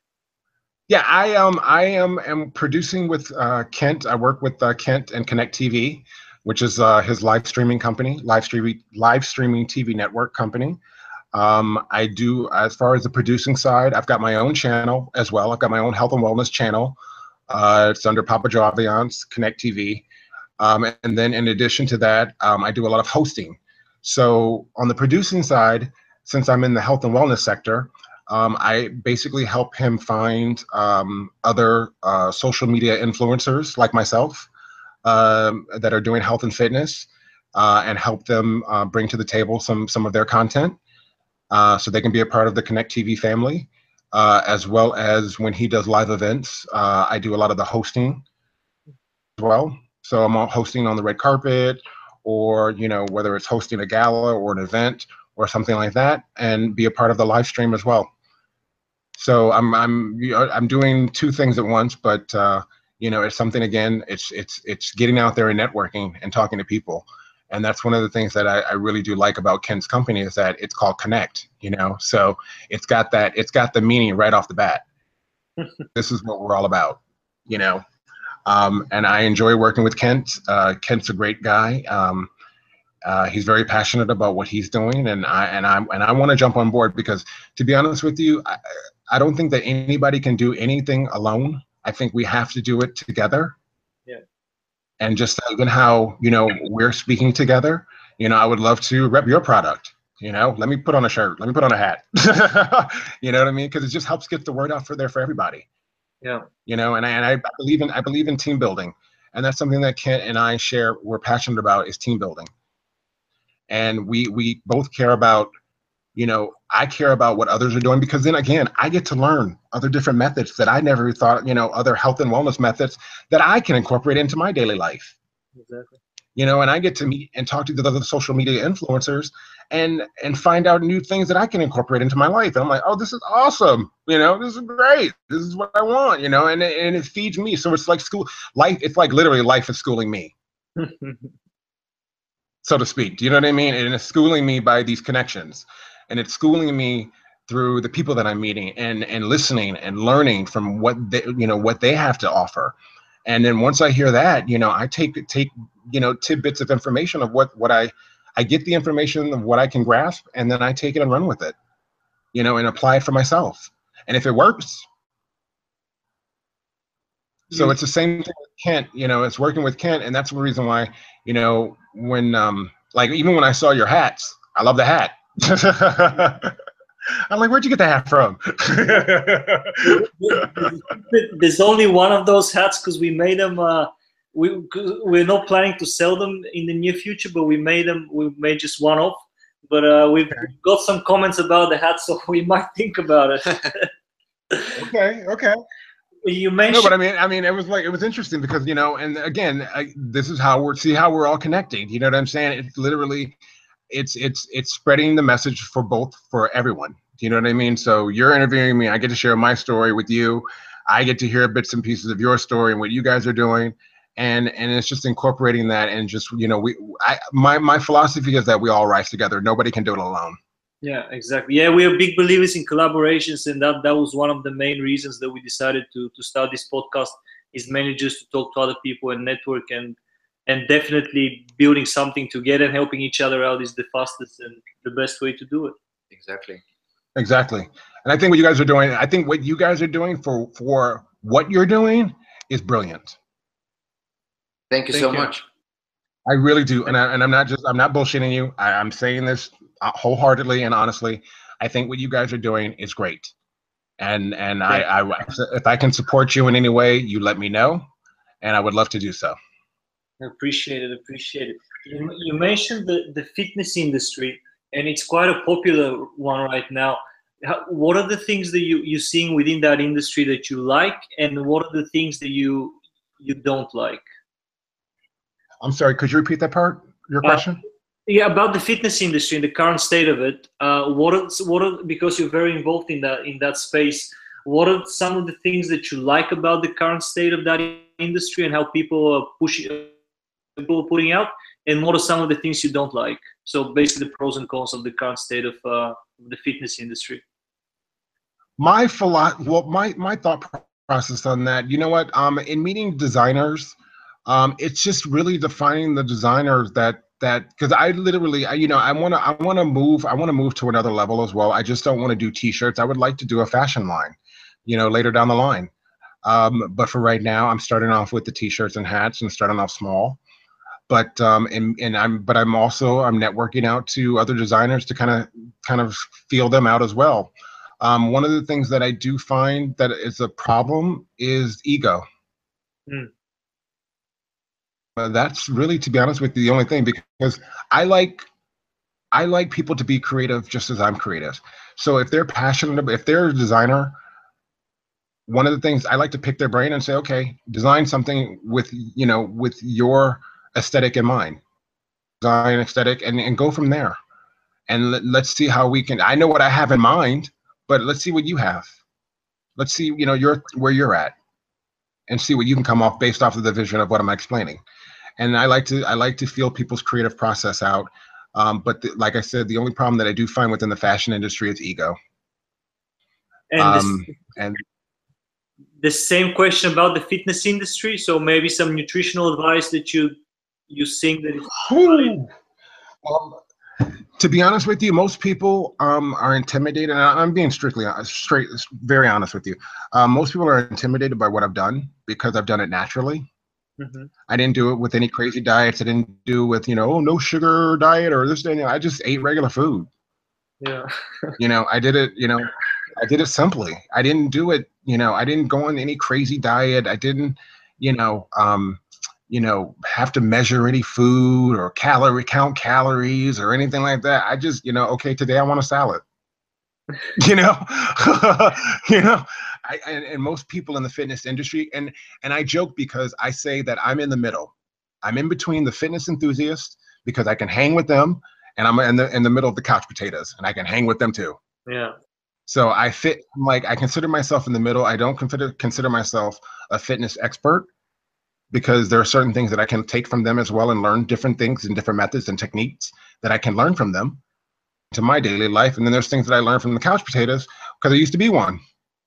Yeah, I um I am am producing with uh, Kent. I work with uh, Kent and Connect T V, which is uh, his live streaming company, live streaming live streaming T V network company. Um, I do, as far as the producing side, I've got my own channel as well. I've got my own health and wellness channel. Uh, it's under Papa Joe Aviance, Connect T V. Um, and then in addition to that, um, I do a lot of hosting. So on the producing side, since I'm in the health and wellness sector, um, I basically help him find um, other uh, social media influencers like myself um, that are doing health and fitness uh, and help them uh, bring to the table some, some of their content. Uh, so they can be a part of the Connect T V family, uh, as well as when he does live events, uh, I do a lot of the hosting as well. So I'm hosting on the red carpet, or, you know, whether it's hosting a gala or an event or something like that, and be a part of the live stream as well. So I'm I'm you know, I'm doing two things at once, but uh, you know, it's something, again, it's it's it's getting out there and networking and talking to people. And that's one of the things that I, I really do like about Kent's company, is that it's called Connect, you know, so it's got that, it's got the meaning right off the bat. This is what we're all about, you know. Um, and I enjoy working with Kent. Uh, Kent's a great guy. Um, uh, he's very passionate about what he's doing, and I and I and I want to jump on board, because, to be honest with you, I, I don't think that anybody can do anything alone. I think we have to do it together. Yeah. And just even how, you know, we're speaking together, you know, I would love to rep your product, you know, let me put on a shirt, let me put on a hat, you know what I mean? Because it just helps get the word out for there for everybody. Yeah. You know, and I, and I believe in, I believe in team building. And that's something that Kent and I share, we're passionate about, is team building. And we, we both care about, you know, I care about what others are doing, because then again, I get to learn other different methods that I never thought, you know, other health and wellness methods that I can incorporate into my daily life. Exactly. You know, and I get to meet and talk to the other social media influencers and and find out new things that I can incorporate into my life. And I'm like, oh, this is awesome. You know, this is great. This is what I want, you know, and, and it feeds me. So it's like school life. It's like literally life is schooling me, so to speak. Do you know what I mean? And it's schooling me by these connections. And it's schooling me through the people that I'm meeting, and and listening and learning from what they, you know, what they have to offer. And then once I hear that, you know, I take take you know tidbits of information of what what I I get the information of what I can grasp, and then I take it and run with it, you know, and apply it for myself. And if it works, so You- it's the same thing with Kent. You know, it's working with Kent, and that's the reason why, you know, when um like even when I saw your hats, I love the hat. I'm like, where'd you get the hat from? There's only one of those hats, because we made them. Uh, we we're not planning to sell them in the near future, but we made them. We made just one off. But uh, we've Okay. got some comments about the hat, so we might think about it. okay, okay. You mentioned. No, but I mean, I mean, it was like, it was interesting because, you know, and again, I, this is how we're see how we're all connecting. You know what I'm saying? It's literally, it's it's it's spreading the message for both, for everyone. Do you know what I mean? So you're interviewing me, I get to share my story with you. I get to hear bits and pieces of your story and what you guys are doing, and and it's just incorporating that, and just, you know, we I my my philosophy is that we all rise together. Nobody can do it alone. Yeah, exactly. Yeah, we are big believers in collaborations, and that that was one of the main reasons that we decided to to start this podcast. Is mainly just to talk to other people and network, and and definitely building something together and helping each other out is the fastest and the best way to do it. Exactly. Exactly. And I think what you guys are doing, I think what you guys are doing for for what you're doing is brilliant. Thank you Thank so you. much. I really do. And I, and I'm not just, I'm not bullshitting you. I, I'm saying this wholeheartedly and honestly. I think what you guys are doing is great. And and I, I if I can support you in any way, you let me know, and I would love to do so. Appreciate it, appreciate it. You, you mentioned the, the fitness industry, and it's quite a popular one right now. How, what are the things that you, you're seeing within that industry that you like, and what are the things that you you don't like? I'm sorry, could you repeat that part, your question? Uh, yeah, about the fitness industry and the current state of it. Uh, what are, what are, because you're very involved in that in that space, what are some of the things that you like about the current state of that industry and how people are pushing, people are putting out, and what are some of the things you don't like? So basically the pros and cons of the current state of uh, the fitness industry. My philo- well, my my thought process on that, you know what? Um, in meeting designers, um, it's just really defining the designers that that because I literally, I, you know, I want to I want to move I want to move to another level as well. I just don't want to do T-shirts. I would like to do a fashion line, you know, later down the line. Um, but for right now, I'm starting off with the T-shirts and hats and starting off small. But um, and and I'm but I'm also I'm networking out to other designers to kind of kind of feel them out as well. Um, one of the things that I do find that is a problem is ego. Mm. Uh, that's really, to be honest with you, the only thing, because I like I like people to be creative just as I'm creative. So if they're passionate about, if they're a designer, one of the things I like to pick their brain and say, okay, design something with, you know, with your aesthetic in mind, design aesthetic, and, and go from there. And let, let's see how we can, I know what I have in mind, but let's see what you have. Let's see, you know, you're where you're at, and see what you can come off based off of the vision of what I'm explaining. And I like to, I like to feel people's creative process out. Um, but the, like I said, the only problem that I do find within the fashion industry is ego. And, um, this, and the same question about the fitness industry. So maybe some nutritional advice that you you think that is. Um, to be honest with you, most people um, are intimidated. And I'm being strictly straight, very honest with you. Um, most people are intimidated by what I've done because I've done it naturally. Mm-hmm. I didn't do it with any crazy diets. I didn't do with, you know, oh, no sugar diet or this thing. I just ate regular food. Yeah. You know, I did it, you know, I did it simply. I didn't do it, you know, I didn't go on any crazy diet. I didn't, you know, um, you know, have to measure any food or calorie count calories or anything like that. I just, you know, okay, today I want a salad. You know, you know, I, and, and most people in the fitness industry, and and I joke because I say that I'm in the middle. I'm in between the fitness enthusiasts because I can hang with them, and I'm in the in the middle of the couch potatoes, and I can hang with them too. Yeah. So I fit, like, I consider myself in the middle. I don't consider consider myself a fitness expert because there are certain things that I can take from them as well and learn different things and different methods and techniques that I can learn from them to my daily life. And then there's things that I learned from the couch potatoes because I used to be one.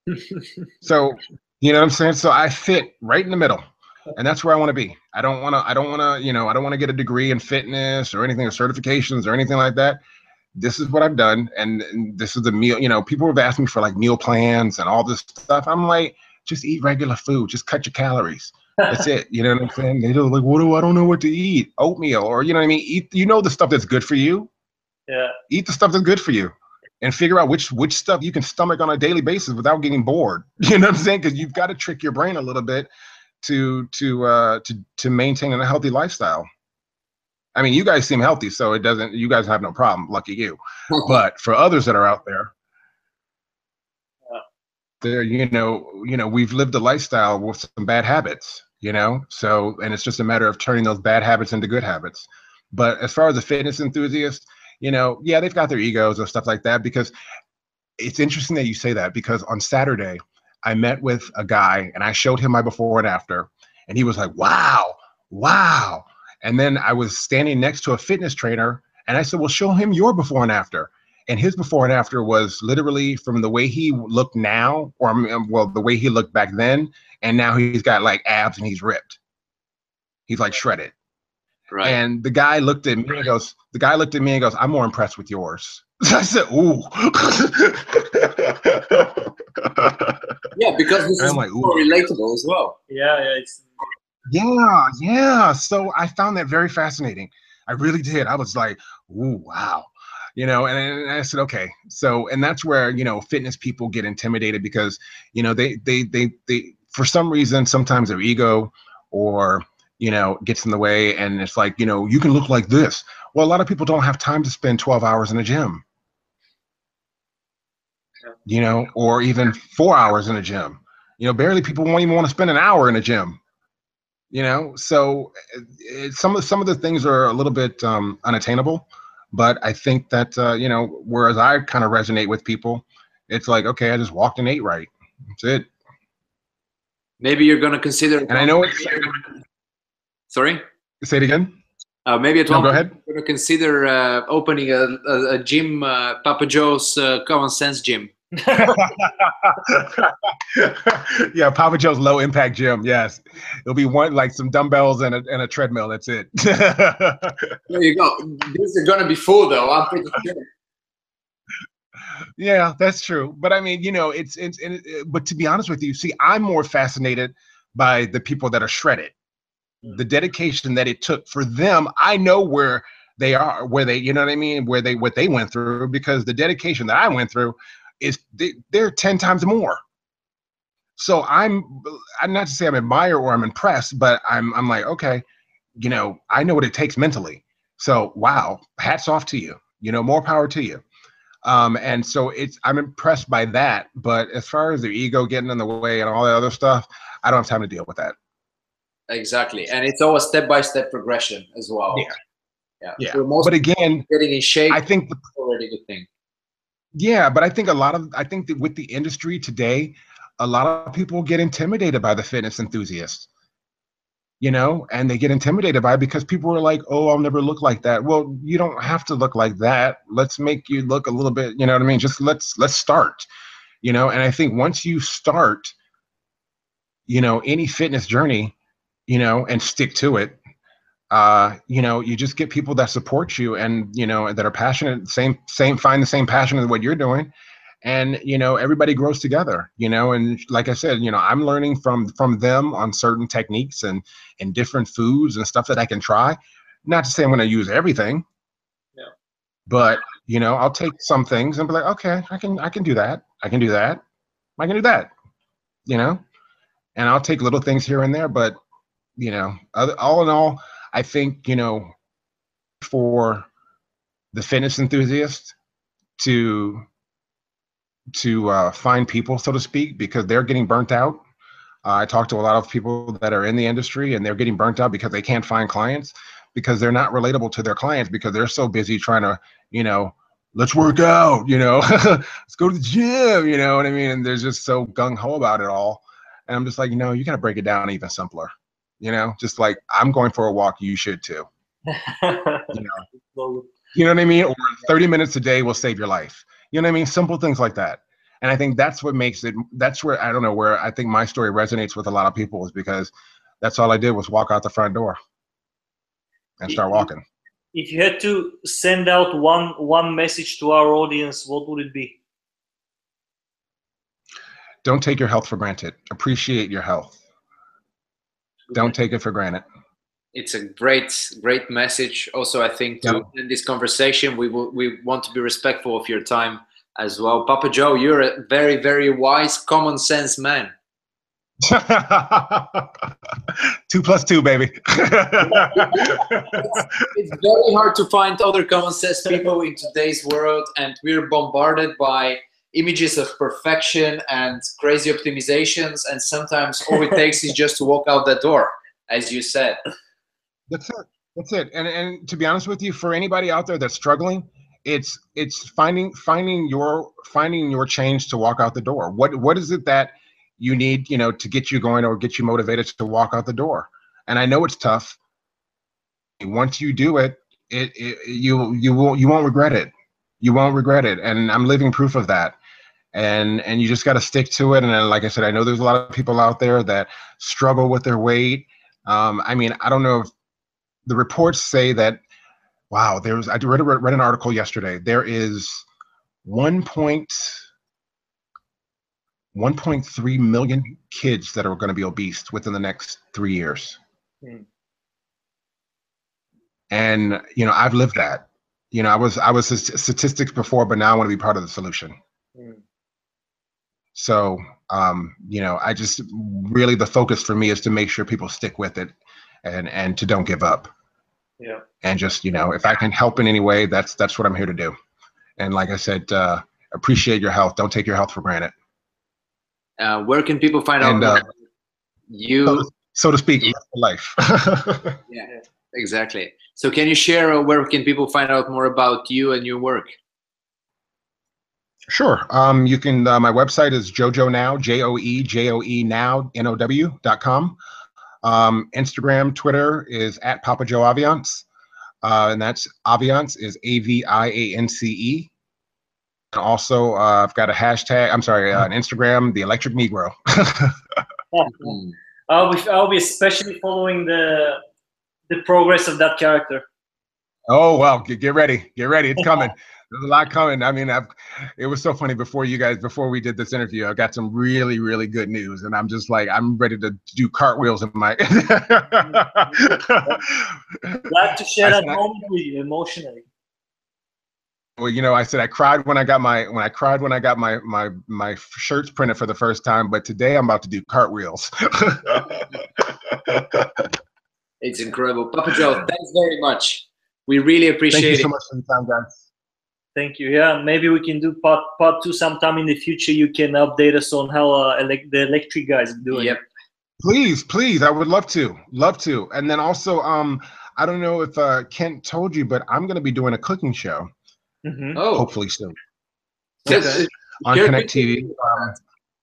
So, you know what I'm saying? So I fit right in the middle, and that's where I want to be. I don't want to, I don't want to, you know, I don't want to get a degree in fitness or anything, or certifications or anything like that. This is what I've done. And, and this is the meal, you know, people have asked me for like meal plans and all this stuff. I'm like, just eat regular food. Just cut your calories. That's it. You know what I'm saying? They're like, what do I don't know what to eat? Oatmeal, or, you know what I mean? Eat, you know, the stuff that's good for you. Yeah. Eat the stuff that's good for you, and figure out which which stuff you can stomach on a daily basis without getting bored. You know what I'm saying? Because you've got to trick your brain a little bit to to uh, to to maintain a healthy lifestyle. I mean, you guys seem healthy, so it doesn't. You guys have no problem. Lucky you. But for others that are out there, yeah. there, you know, you know, we've lived a lifestyle with some bad habits. You know, so, and it's just a matter of turning those bad habits into good habits. But as far as the fitness enthusiast, you know, yeah, they've got their egos and stuff like that, because it's interesting that you say that, because on Saturday, I met with a guy and I showed him my before and after, and he was like, wow, wow. And then I was standing next to a fitness trainer and I said, well, show him your before and after. And his before and after was literally from the way he looked now, or well, the way he looked back then. And now he's got like abs and he's ripped. He's like shredded. Right. And the guy looked at me and goes, the guy looked at me and goes, I'm more impressed with yours. I said, ooh. Yeah, because this is like, more relatable as well. Yeah, yeah, it's yeah, yeah. So I found that very fascinating. I really did. I was like, ooh, wow. You know, and, and I said, okay. So, and that's where, you know, fitness people get intimidated because, you know, they, they, they, they, for some reason, sometimes their ego or, you know, gets in the way. And it's like, you know, you can look like this. Well, a lot of people don't have time to spend twelve hours in a gym, you know, or even four hours in a gym. You know, barely people won't even want to spend an hour in a gym, you know. So it, some of some of the things are a little bit um, unattainable, but I think that, uh, you know, whereas I kind of resonate with people, it's like, okay, I just walked and ate right. That's it. Maybe you're going to consider. And I know it's. Sorry? Say it again. Uh, maybe at no, one go point ahead. you're going to consider uh, opening a, a, a gym, uh, Papa Joe's uh, Common Sense Gym. Yeah, Papa Joe's low impact gym. Yes, it'll be one like some dumbbells and a, and a treadmill. That's it. There you go. This is gonna be full though. I'm pretty sure. Yeah, that's true. But I mean, you know, it's it's. It, but to be honest with you, see, I'm more fascinated by the people that are shredded. The dedication that it took for them. I know where they are, where they, you know what I mean, where they what they went through, because the dedication that I went through is they, they're ten times more. So I'm, I'm not to say I'm admire or I'm impressed, but I'm, I'm like, okay, you know, I know what it takes mentally. So, wow, hats off to you, you know, more power to you. Um, and so it's, I'm impressed by that. But as far as the ego getting in the way and all that other stuff, I don't have time to deal with that. Exactly. And it's always step-by-step progression as well. Yeah. Yeah. Yeah. So most but again, getting in shape, I think the, already a good thing. Yeah, but I think a lot of I think that with the industry today, a lot of people get intimidated by the fitness enthusiasts, you know, and they get intimidated by it because people are like, oh, I'll never look like that. Well, you don't have to look like that. Let's make you look a little bit, you know what I mean? Just let's let's start, you know. And I think once you start, you know, any fitness journey, you know, and stick to it, uh, you know, you just get people that support you and, you know, that are passionate, same, same, find the same passion in what you're doing. And, you know, everybody grows together, you know, and like I said, you know, I'm learning from, from them on certain techniques and, and different foods and stuff that I can try. Not to say I'm going to use everything, yeah. but, you know, I'll take some things and be like, okay, I can, I can do that. I can do that. I can do that, you know, and I'll take little things here and there, but, you know, other, all in all, I think, you know, for the fitness enthusiast to to uh, find people, so to speak, because they're getting burnt out. Uh, I talk to a lot of people that are in the industry and they're getting burnt out because they can't find clients because they're not relatable to their clients because they're so busy trying to, you know, let's work out, you know, let's go to the gym, you know what I mean? And they're just so gung-ho about it all. And I'm just like, you know, you got to break it down even simpler. You know, just like I'm going for a walk, you should too. You know, you know what I mean? Or thirty minutes a day will save your life. You know what I mean? Simple things like that. And I think that's what makes it, that's where, I don't know, where I think my story resonates with a lot of people is because that's all I did was walk out the front door and start walking. If you had to send out one, one message to our audience, what would it be? Don't take your health for granted. Appreciate your health. Don't take it for granted. It's a great, great message. Also, I think to Yeah. end this conversation, we will, we want to be respectful of your time as well. Papa Joe, you're a very, very wise, common sense man. Two plus two, baby. it's, it's very hard to find other common sense people in today's world, and we're bombarded by images of perfection and crazy optimizations, and sometimes all it takes is just to walk out that door, as you said. That's it. That's it. And and to be honest with you, for anybody out there that's struggling, it's it's finding finding your finding your change to walk out the door. What what is it that you need, you know, to get you going or get you motivated to walk out the door? And I know it's tough. Once you do it, it, it you you won't you won't regret it. You won't regret it. And I'm living proof of that. And and you just got to stick to it. And then, like I said, I know there's a lot of people out there that struggle with their weight. Um, I mean, I don't know if the reports say that, wow, there's, I read, read an article yesterday. There is one point three million kids that are going to be obese within the next three years. Mm. And, you know, I've lived that. You know, I was, I was a statistics before, but now I want to be part of the solution. Mm. So, um, you know, I just really, the focus for me is to make sure people stick with it. and and to don't give up. Yeah. And just, you know, if I can help in any way, that's that's what I'm here to do. And like I said, uh, appreciate your health. Don't take your health for granted. Uh, where can people find and, out uh, you? So to, so to speak, life. Yeah, exactly. So can you share uh, where can people find out more about you and your work? Sure. Um, you can, uh, my website is Jojo Now, J O E J O E Now, N O W dot com. Um, Instagram, Twitter is at Papa Joe Aviance. Uh, and that's Aviance is A V I A N C E. And also, uh, I've got a hashtag, I'm sorry, uh, an Instagram, The Electric Negro. Mm-hmm. I'll be, I'll be especially following the, the progress of that character. Oh, well, get, get ready. Get ready. It's coming. There's a lot coming. I mean, I've, it was so funny before you guys, before we did this interview, I got some really, really good news. And I'm just like, I'm ready to do cartwheels in my. Glad to share that moment with you emotionally. Well, you know, I said I cried when I got my, when I cried when I got my, my, my shirts printed for the first time. But today I'm about to do cartwheels. It's incredible. Papa Joe, thanks very much. We really appreciate it. Thank you so much for the time, guys. Thank you. Yeah, maybe we can do part part two sometime in the future. You can update us on how uh, elec the electric guys are doing. Yep. Please, please. I would love to. Love to. And then also, um, I don't know if uh, Kent told you, but I'm going to be doing a cooking show. Mm-hmm. Oh, hopefully soon. Yes, yes. On Connect T V. Um,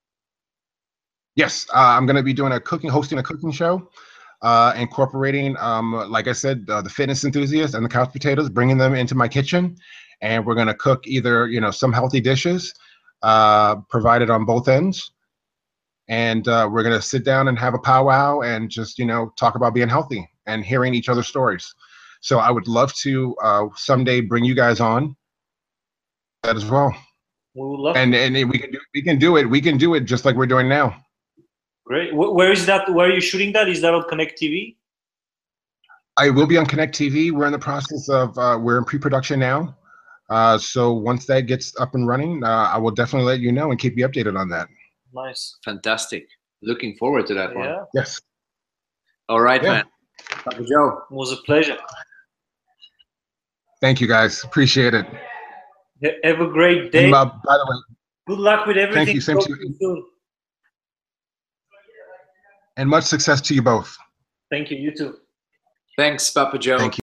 yes, uh, I'm going to be doing a cooking, hosting a cooking show. Uh, incorporating, um, like I said, uh, the fitness enthusiasts and the couch potatoes, bringing them into my kitchen, and we're going to cook either, you know, some healthy dishes, uh, provided on both ends, and uh, we're going to sit down and have a powwow and just, you know, talk about being healthy and hearing each other's stories. So I would love to uh, someday bring you guys on that as well. We would love and to. and we can do we can do it. We can do it just like we're doing now. Great. Where is that? Where are you shooting that? Is that on Connect T V? I will be on Connect T V. We're in the process of, uh, we're in pre-production now. Uh, so once that gets up and running, uh, I will definitely let you know and keep you updated on that. Nice. Fantastic. Looking forward to that yeah. one. Yes. All right, yeah. man. Papa Joe. It was a pleasure. Thank you, guys. Appreciate it. Have a great day. And, uh, by the way, good luck with everything. Thank you. Same to you. Soon. And much success to you both. Thank you. You too. Thanks, Papa Joe. Thank you.